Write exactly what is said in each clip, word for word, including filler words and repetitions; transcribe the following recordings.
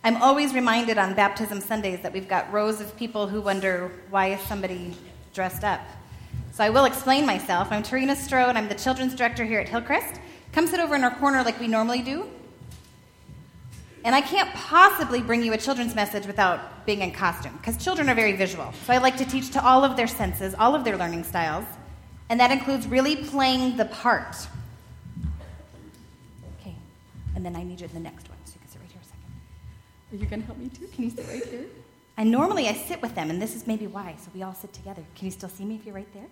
I'm always reminded on baptism Sundays that we've got rows of people who wonder, why is somebody dressed up? So I will explain myself. I'm Tarina Strode. I'm the children's director here at Hillcrest. Come sit over in our corner like we normally do. And I can't possibly bring you a children's message without being in costume, because children are very visual. So I like to teach to all of their senses, all of their learning styles, and that includes really playing the part. Okay, and then I need you in the next one, so you can sit right here a second. Are you going to help me too? Can you sit right here? And normally I sit with them, and this is maybe why, so we all sit together. Can you still see me if you're right there?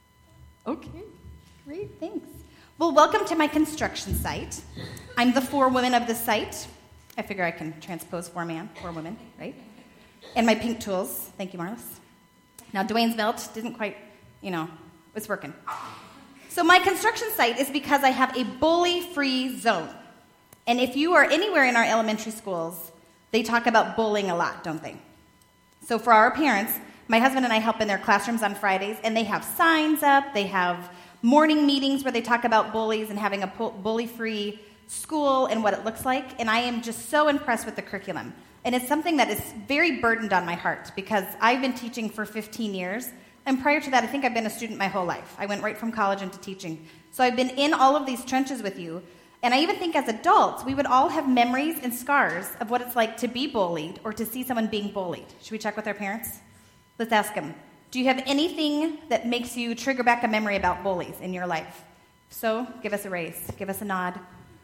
Okay, great, thanks. Well, welcome to my construction site. I'm the forewoman of the site. I figure I can transpose four man, four women, right? And my pink tools. Thank you, Marlis. Now, Dwayne's belt didn't quite, you know, it's working. So my construction site is because I have a bully-free zone. And if you are anywhere in our elementary schools, they talk about bullying a lot, don't they? So for our parents, my husband and I help in their classrooms on Fridays, and they have signs up, they have morning meetings where they talk about bullies and having a bully-free school and what it looks like, and I am just so impressed with the curriculum. And it's something that is very burdened on my heart because I've been teaching for fifteen years, and prior to that, I think I've been a student my whole life. I went right from college into teaching. So I've been in all of these trenches with you, and I even think as adults, we would all have memories and scars of what it's like to be bullied or to see someone being bullied. Should we check with our parents? Let's ask them. Do you have anything that makes you trigger back a memory about bullies in your life? If so, give us a raise. Give us a nod.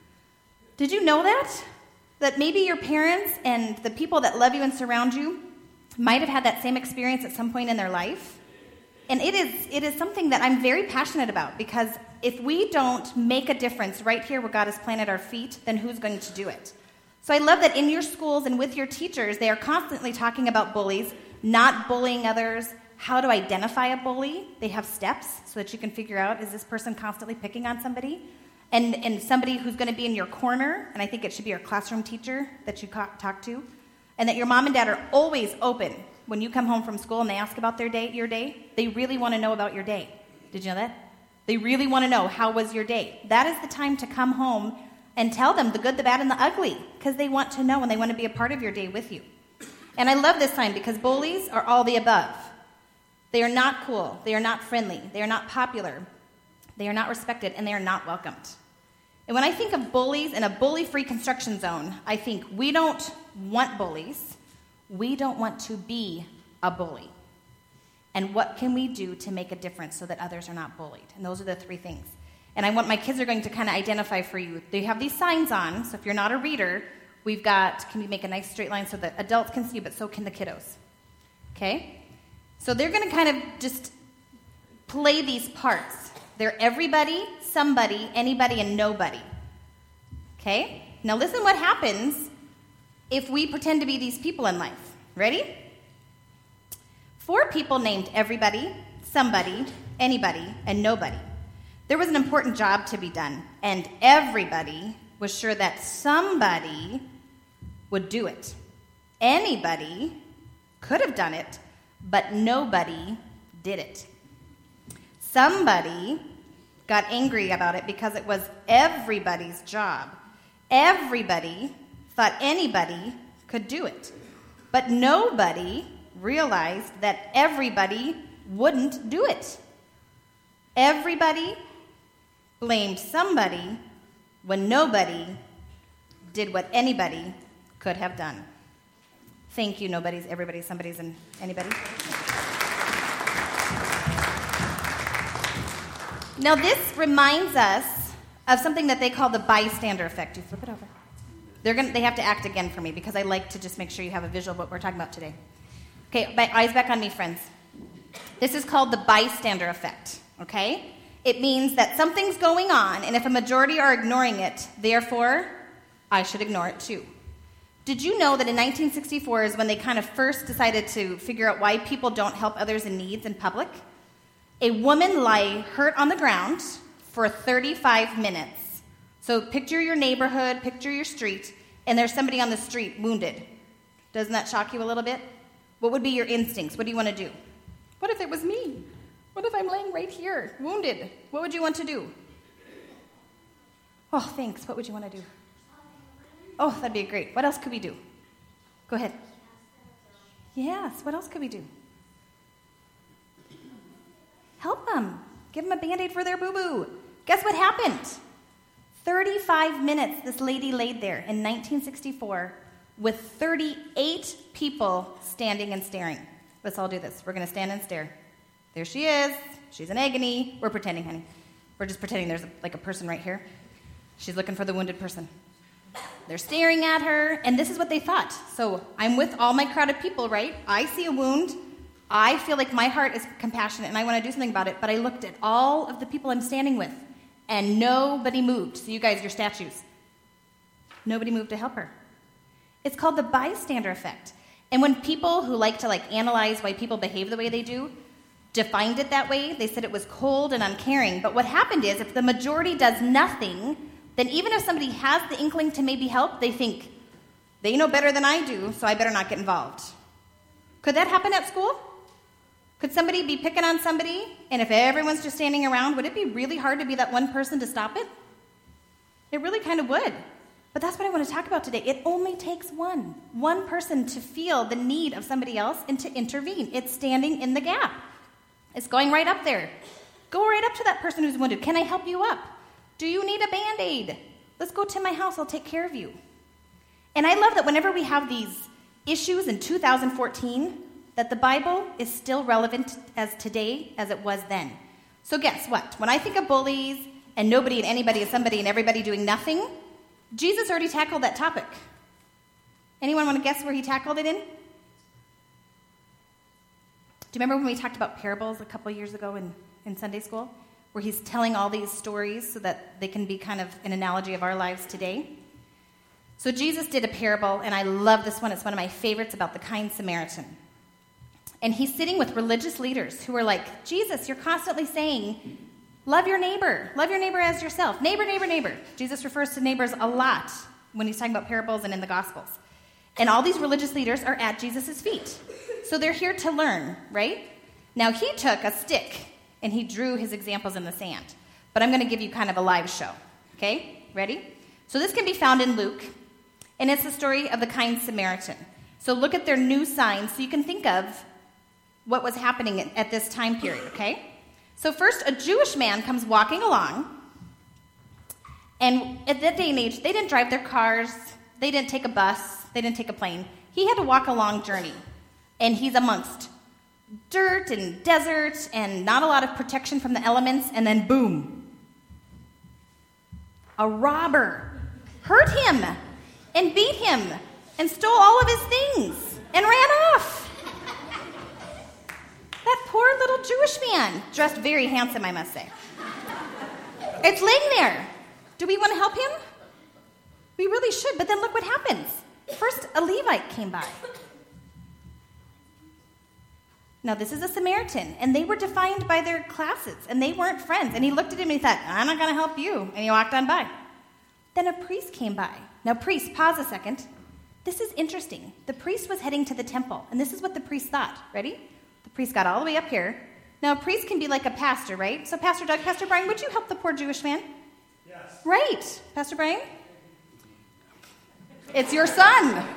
Did you know that? That maybe your parents and the people that love you and surround you might have had that same experience at some point in their life? And it is it is something that I'm very passionate about, because if we don't make a difference right here where God has planted our feet, then who's going to do it? So I love that in your schools and with your teachers, they are constantly talking about bullies, not bullying others, how to identify a bully. They have steps so that you can figure out, is this person constantly picking on somebody? And, and somebody who's going to be in your corner, and I think it should be your classroom teacher that you talk to, and that your mom and dad are always open when you come home from school and they ask about their day, your day. They really want to know about your day. Did you know that? They really want to know, how was your day? That is the time to come home and tell them the good, the bad, and the ugly, because they want to know and they want to be a part of your day with you. And I love this sign because bullies are all the above. They are not cool. They are not friendly. They are not popular. They are not respected, and they are not welcomed. And when I think of bullies in a bully-free construction zone, I think we don't want bullies. We don't want to be a bully. And what can we do to make a difference so that others are not bullied? And those are the three things. And I want my kids are going to kind of identify for you. They have these signs on, so if you're not a reader, we've got, can we make a nice straight line so that adults can see, but so can the kiddos? Okay? So they're going to kind of just play these parts. They're everybody, somebody, anybody, and nobody. Okay? Now listen what happens if we pretend to be these people in life. Ready? Four people named everybody, somebody, anybody, and nobody. There was an important job to be done, and everybody was sure that somebody would do it. Anybody could have done it, but nobody did it. Somebody got angry about it because it was everybody's job. Everybody thought anybody could do it. But nobody realized that everybody wouldn't do it. Everybody blamed somebody when nobody did what anybody could have done. Thank you, nobody's, everybody's, somebody's, and anybody. Now, this reminds us of something that they call the bystander effect. You flip it over. They're gonna, they have to act again for me because I like to just make sure you have a visual of what we're talking about today. Okay, eyes back on me, friends. This is called the bystander effect, okay? It means that something's going on, and if a majority are ignoring it, therefore, I should ignore it too. Did you know that in nineteen sixty-four is when they kind of first decided to figure out why people don't help others in needs in public? A woman lay hurt on the ground for thirty-five minutes. So picture your neighborhood, picture your street, and there's somebody on the street wounded. Doesn't that shock you a little bit? What would be your instincts? What do you want to do? What if it was me? What if I'm laying right here, wounded? What would you want to do? Oh, thanks. What would you want to do? Oh, that'd be great. What else could we do? Go ahead. Yes, what else could we do? Help them. Give them a Band-Aid for their boo-boo. Guess what happened? thirty-five minutes this lady laid there in nineteen sixty-four with thirty-eight people standing and staring. Let's all do this. We're going to stand and stare. There she is. She's in agony. We're pretending, honey. We're just pretending there's a, like a person right here. She's looking for the wounded person. They're staring at her, and this is what they thought. So I'm with all my crowd of people, right? I see a wound. I feel like my heart is compassionate, and I want to do something about it, but I looked at all of the people I'm standing with, and nobody moved. So you guys, you're statues. Nobody moved to help her. It's called the bystander effect. And when people who like to like analyze why people behave the way they do defined it that way, they said it was cold and uncaring. But what happened is if the majority does nothing, then even if somebody has the inkling to maybe help, they think, they know better than I do, so I better not get involved. Could that happen at school? Could somebody be picking on somebody, and if everyone's just standing around, would it be really hard to be that one person to stop it? It really kind of would. But that's what I want to talk about today. It only takes one, one person to feel the need of somebody else and to intervene. It's standing in the gap. It's going right up there. Go right up to that person who's wounded. Can I help you up? Do you need a Band-Aid? Let's go to my house. I'll take care of you. And I love that whenever we have these issues in two thousand fourteen, that the Bible is still relevant as today as it was then. So guess what? When I think of bullies and nobody and anybody and somebody and everybody doing nothing, Jesus already tackled that topic. Anyone want to guess where he tackled it in? Do you remember when we talked about parables a couple years ago in, in Sunday school? Where he's telling all these stories so that they can be kind of an analogy of our lives today? So Jesus did a parable, and I love this one. It's one of my favorites, about the kind Samaritan. And he's sitting with religious leaders who are like, Jesus, you're constantly saying, love your neighbor. Love your neighbor as yourself. Neighbor, neighbor, neighbor. Jesus refers to neighbors a lot when he's talking about parables and in the Gospels. And all these religious leaders are at Jesus' feet. So they're here to learn, right? Now, he took a stick, and he drew his examples in the sand. But I'm going to give you kind of a live show. Okay? Ready? So this can be found in Luke, and it's the story of the kind Samaritan. So look at their new signs so you can think of what was happening at, at this time period, okay? So first, a Jewish man comes walking along, and at that day and age, they didn't drive their cars, they didn't take a bus, they didn't take a plane. He had to walk a long journey, and he's amongst dirt and desert and not a lot of protection from the elements, and then boom, a robber hurt him and beat him and stole all of his things and ran off. That poor little Jewish man, dressed very handsome, I must say. It's laying there. Do we want to help him? We really should, but then look what happens. First, a Levite came by. Now, this is a Samaritan, and they were defined by their classes, and they weren't friends. And he looked at him and he thought, I'm not going to help you. And he walked on by. Then a priest came by. Now, priest, pause a second. This is interesting. The priest was heading to the temple, and this is what the priest thought. Ready? The priest got all the way up here. Now, a priest can be like a pastor, right? So, Pastor Doug, Pastor Brian, would you help the poor Jewish man? Yes. Right. Pastor Brian? It's your son.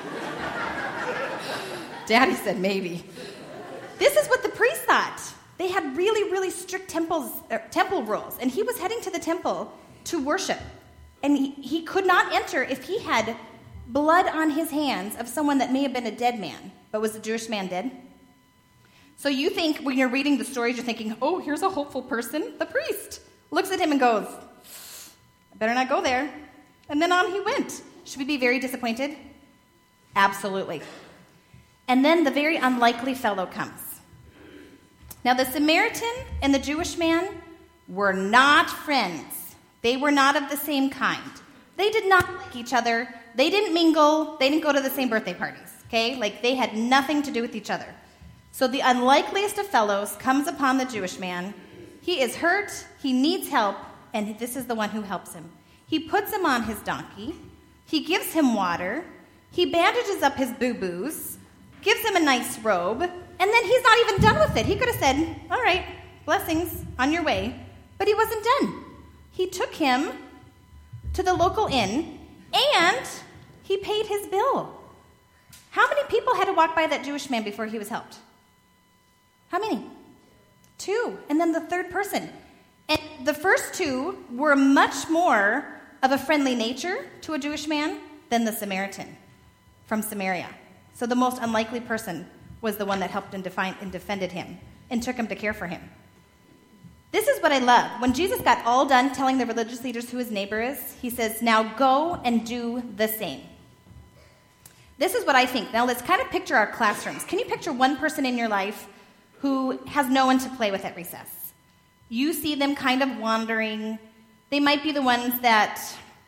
Daddy said maybe. This is what the priest thought. They had really, really strict temples, er, temple rules, and he was heading to the temple to worship. And he, he could not enter if he had blood on his hands of someone that may have been a dead man. But was the Jewish man dead? So you think, when you're reading the stories, you're thinking, oh, here's a hopeful person. The priest looks at him and goes, I better not go there. And then on he went. Should we be very disappointed? Absolutely. And then the very unlikely fellow comes. Now, the Samaritan and the Jewish man were not friends. They were not of the same kind. They did not like each other. They didn't mingle. They didn't go to the same birthday parties, okay? Like, they had nothing to do with each other. So the unlikeliest of fellows comes upon the Jewish man. He is hurt. He needs help, and this is the one who helps him. He puts him on his donkey. He gives him water. He bandages up his boo-boos, gives him a nice robe, and then he's not even done with it. He could have said, all right, blessings, on your way. But he wasn't done. He took him to the local inn, and he paid his bill. people had to walk by that Jewish man before he was helped? How many? Two. And then the third person. And the first two were much more of a friendly nature to a Jewish man than the Samaritan from Samaria. So the most unlikely person was the one that helped and, defined, and defended him and took him to care for him. This is what I love. When Jesus got all done telling the religious leaders who his neighbor is, he says, now go and do the same. This is what I think. Now let's kind of picture our classrooms. Can you picture one person in your life who has no one to play with at recess? You see them kind of wandering. They might be the ones that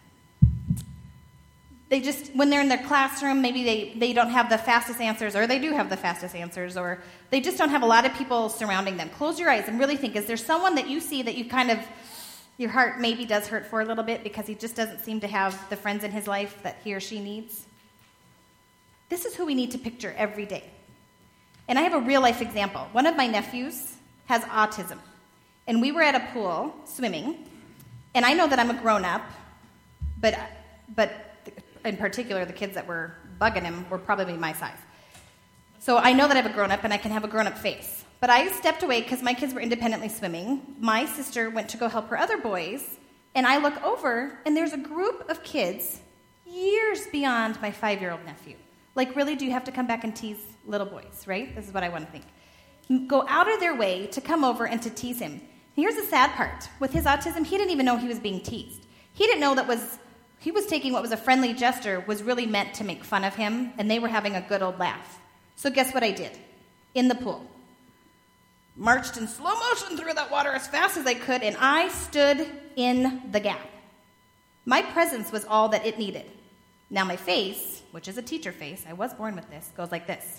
they just, when they're in their classroom, maybe they, they don't have the fastest answers, or they do have the fastest answers, or they just don't have a lot of people surrounding them. Close your eyes and really think, is there someone that you see that you kind of, your heart maybe does hurt for a little bit because he just doesn't seem to have the friends in his life that he or she needs? This is who we need to picture every day. And I have a real-life example. One of my nephews has autism. And we were at a pool swimming. And I know that I'm a grown-up, but but in particular, the kids that were bugging him were probably my size. So I know that I have a grown-up, and I can have a grown-up face. But I stepped away because my kids were independently swimming. My sister went to go help her other boys. And I look over, and there's a group of kids years beyond my five-year-old nephew. Like, really, do you have to come back and tease little boys, right? This is what I want to think. Go out of their way to come over and to tease him. Here's the sad part. With his autism, he didn't even know he was being teased. He didn't know that was he was taking what was a friendly gesture was really meant to make fun of him, and they were having a good old laugh. So guess what I did? In the pool. Marched in slow motion through that water as fast as I could, and I stood in the gap. My presence was all that it needed. Now my face, which is a teacher face, I was born with this, goes like this.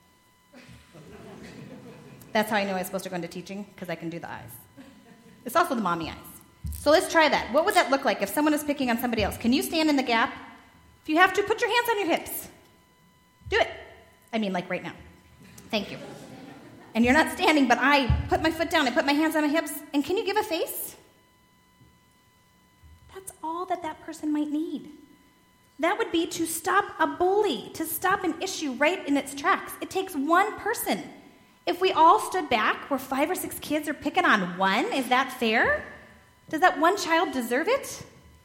That's how I know I was supposed to go into teaching, because I can do the eyes. It's also the mommy eyes. So let's try that. What would that look like if someone is picking on somebody else? Can you stand in the gap? If you have to, put your hands on your hips. Do it. I mean, like right now. Thank you. And you're not standing, but I put my foot down, I put my hands on my hips, and can you give a face? That's all that that person might need. That would be to stop a bully, to stop an issue right in its tracks. It takes one person. If we all stood back where five or six kids are picking on one, is that fair? Does that one child deserve it?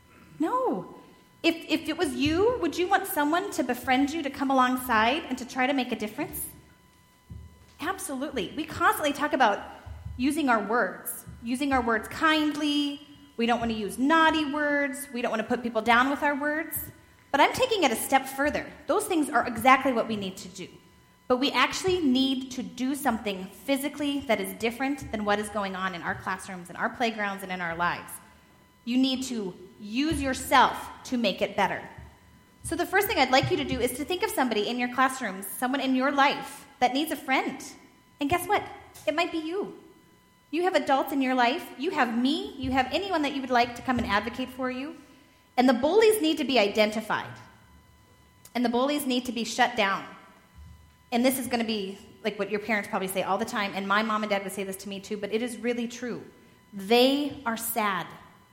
No. If, if it was you, would you want someone to befriend you, to come alongside, and to try to make a difference? Absolutely. We constantly talk about using our words, using our words kindly. We don't want to use naughty words. We don't want to put people down with our words. But I'm taking it a step further. Those things are exactly what we need to do. But we actually need to do something physically that is different than what is going on in our classrooms, in our playgrounds, and in our lives. You need to use yourself to make it better. So the first thing I'd like you to do is to think of somebody in your classrooms, someone in your life that needs a friend. And guess what? It might be you. You have adults in your life. You have me. You have anyone that you would like to come and advocate for you. And the bullies need to be identified. And the bullies need to be shut down. And this is going to be like what your parents probably say all the time, and my mom and dad would say this to me too, but it is really true. They are sad.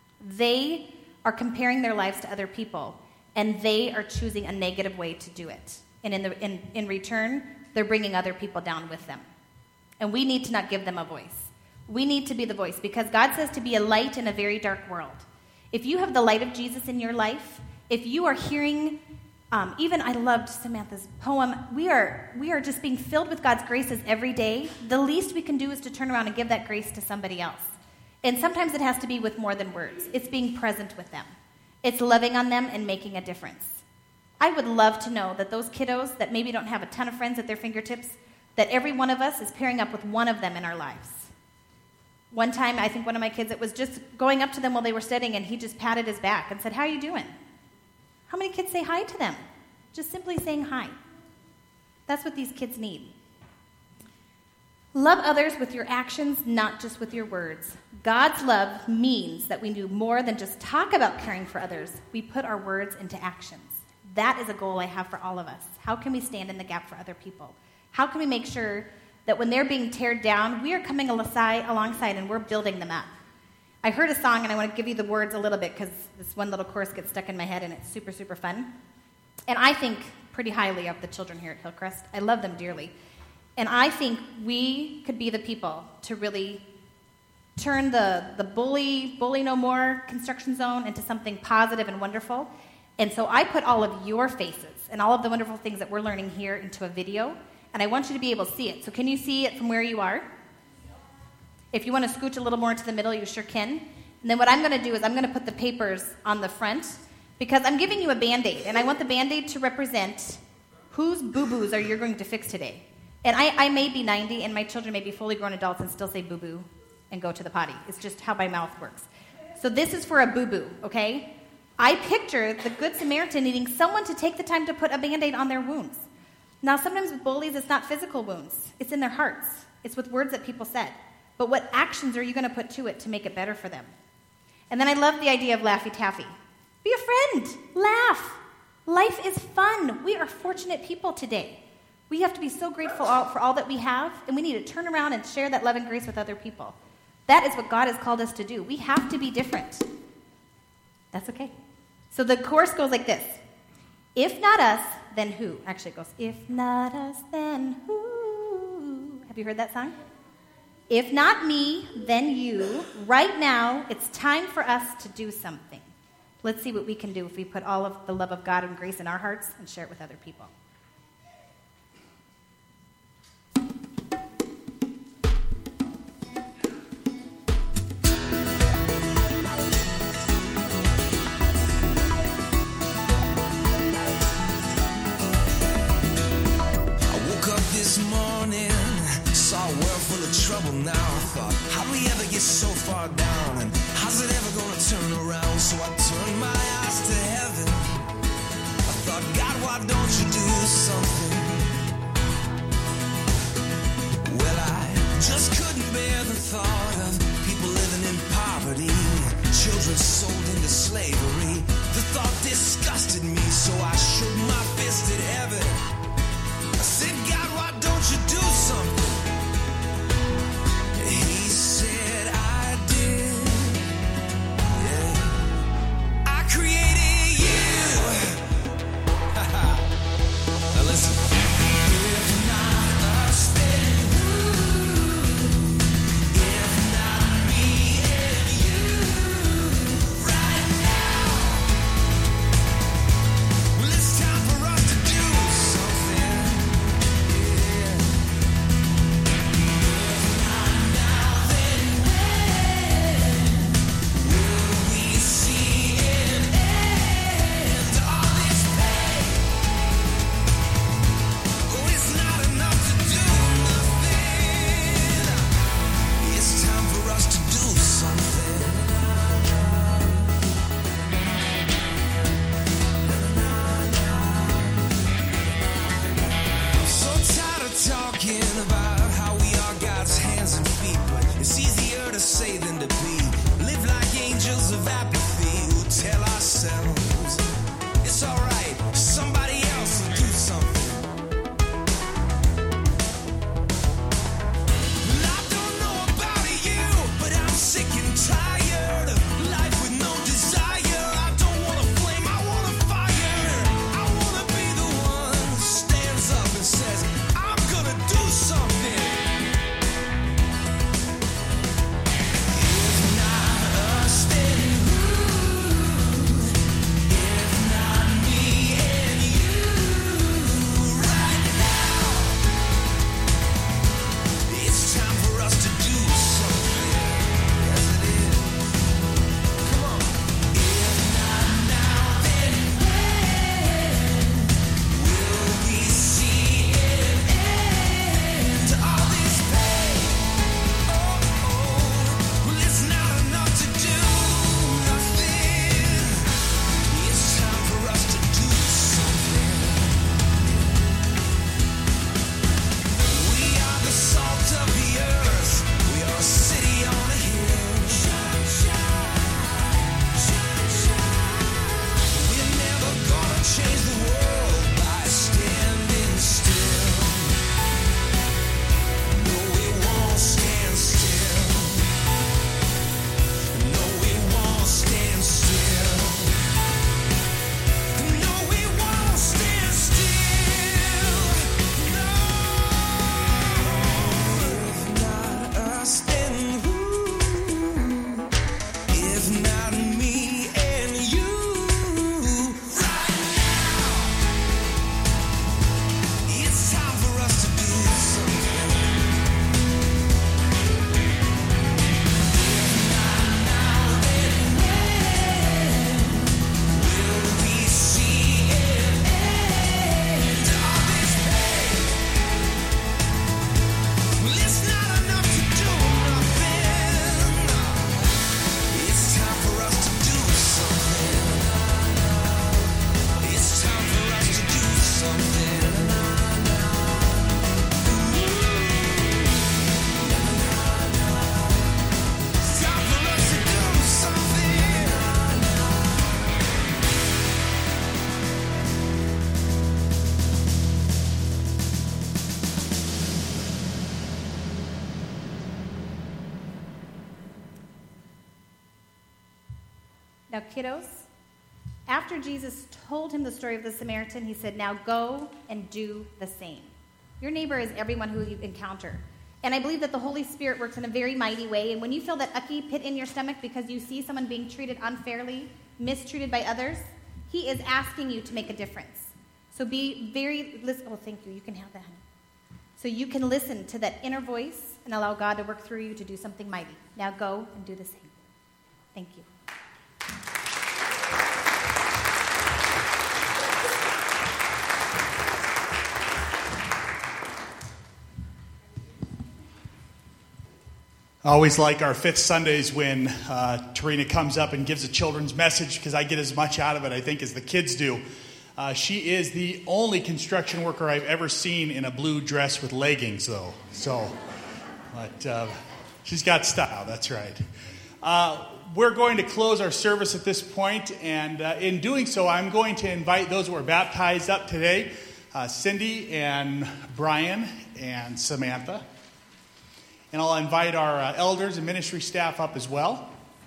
They are comparing their lives to other people, and they are choosing a negative way to do it. And in, the, in, in return, they're bringing other people down with them. And we need to not give them a voice. We need to be the voice, because God says to be a light in a very dark world. If you have the light of Jesus in your life, if you are hearing... Um, even I loved Samantha's poem. We are we are just being filled with God's graces every day. The least we can do is to turn around and give that grace to somebody else. And sometimes it has to be with more than words. It's being present with them. It's loving on them and making a difference. I would love to know that those kiddos that maybe don't have a ton of friends at their fingertips, that every one of us is pairing up with one of them in our lives. One time, I think one of my kids, it was just going up to them while they were studying, and he just patted his back and said, "How are you doing?" How many kids say hi to them? Just simply saying hi. That's what these kids need. Love others with your actions, not just with your words. God's love means that we do more than just talk about caring for others. We put our words into actions. That is a goal I have for all of us. How can we stand in the gap for other people? How can we make sure that when they're being teared down, we are coming alongside and we're building them up? I heard a song, and I want to give you the words a little bit because this one little chorus gets stuck in my head, and it's super, super fun. And I think pretty highly of the children here at Hillcrest. I love them dearly. And I think we could be the people to really turn the, the bully, bully no more construction zone into something positive and wonderful. And so I put all of your faces and all of the wonderful things that we're learning here into a video, and I want you to be able to see it. So can you see it from where you are? If you want to scooch a little more into the middle, you sure can. And then what I'm going to do is I'm going to put the papers on the front, because I'm giving you a Band-Aid, and I want the Band-Aid to represent whose boo-boos are you going to fix today. And I, I may be ninety, and my children may be fully grown adults and still say boo-boo and go to the potty. It's just how my mouth works. So this is for a boo-boo, okay? I picture the Good Samaritan needing someone to take the time to put a Band-Aid on their wounds. Now, sometimes with bullies, it's not physical wounds. It's in their hearts. It's with words that people said. But what actions are you going to put to it to make it better for them? And then I love the idea of Laffy Taffy. Be a friend. Laugh. Life is fun. We are fortunate people today. We have to be so grateful for all that we have, and we need to turn around and share that love and grace with other people. That is what God has called us to do. We have to be different. That's okay. So the chorus goes like this. If not us, then who? Actually, it goes, if not us, then who? Have you heard that song? If not me, then you. Right now, it's time for us to do something. Let's see what we can do if we put all of the love of God and grace in our hearts and share it with other people. Trouble now, I thought, how do we ever get so far down, and how's it ever gonna turn around? So I turned my eyes to heaven. I thought, God, why don't you do something? Well, I just couldn't bear the thought of people living in poverty, children sold into slavery. The thought disgusted me, so I shook my fist at heaven. I said, God, why don't you do something? Now, kiddos, after Jesus told him the story of the Samaritan, he said, now go and do the same. Your neighbor is everyone who you encounter. And I believe that the Holy Spirit works in a very mighty way. And when you feel that ucky pit in your stomach because you see someone being treated unfairly, mistreated by others, he is asking you to make a difference. So be very, listen. Oh, thank you. You can have that, honey. So you can listen to that inner voice and allow God to work through you to do something mighty. Now go and do the same. Thank you. I always like our fifth Sundays when uh, Tarina comes up and gives a children's message because I get as much out of it, I think, as the kids do. Uh, she is the only construction worker I've ever seen in a blue dress with leggings, though. So, but uh, she's got style, that's right. Uh, we're going to close our service at this point, and uh, in doing so, I'm going to invite those who are baptized up today, uh, Cindy and Brian and Samantha. And I'll invite our uh, elders and ministry staff up as well.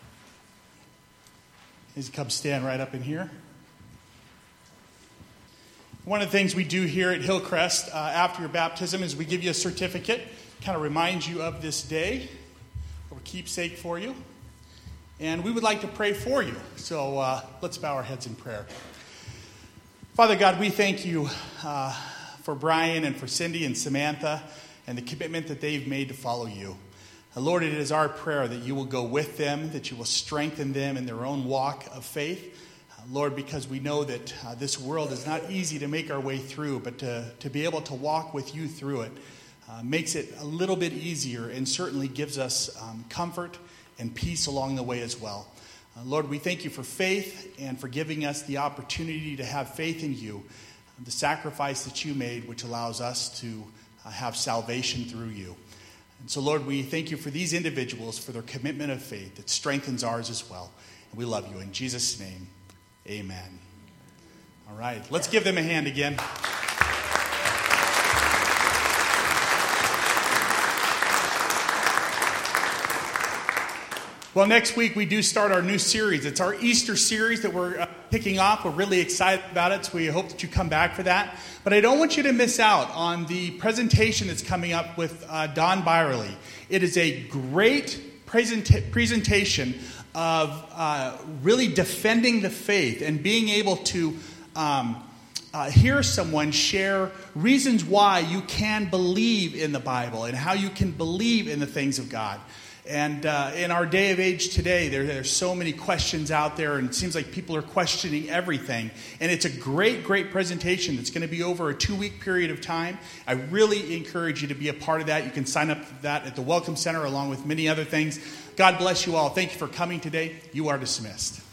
As you come stand right up in here. One of the things we do here at Hillcrest uh, after your baptism is we give you a certificate, kind of reminds you of this day, or keepsake for you. And we would like to pray for you. So uh, let's bow our heads in prayer. Father God, we thank you uh, for Brian and for Cindy and Samantha, and the commitment that they've made to follow you. And Lord, it is our prayer that you will go with them, that you will strengthen them in their own walk of faith. Uh, Lord, because we know that uh, this world is not easy to make our way through, but to, to be able to walk with you through it uh, makes it a little bit easier and certainly gives us um, comfort and peace along the way as well. Uh, Lord, we thank you for faith and for giving us the opportunity to have faith in you, the sacrifice that you made, which allows us to Uh, have salvation through you. And so, Lord, we thank you for these individuals, for their commitment of faith that strengthens ours as well. And we love you. In Jesus' name, amen. All right, let's give them a hand again. Well, next week we do start our new series. It's our Easter series that we're uh, picking off. We're really excited about it, so we hope that you come back for that. But I don't want you to miss out on the presentation that's coming up with uh, Don Byerly. It is a great presenta- presentation of uh, really defending the faith and being able to um, uh, hear someone share reasons why you can believe in the Bible and how you can believe in the things of God. And uh, in our day of age today, there, there's so many questions out there, and it seems like people are questioning everything. And it's a great, great presentation that's going to be over a two-week period of time. I really encourage you to be a part of that. You can sign up for that at the Welcome Center along with many other things. God bless you all. Thank you for coming today. You are dismissed.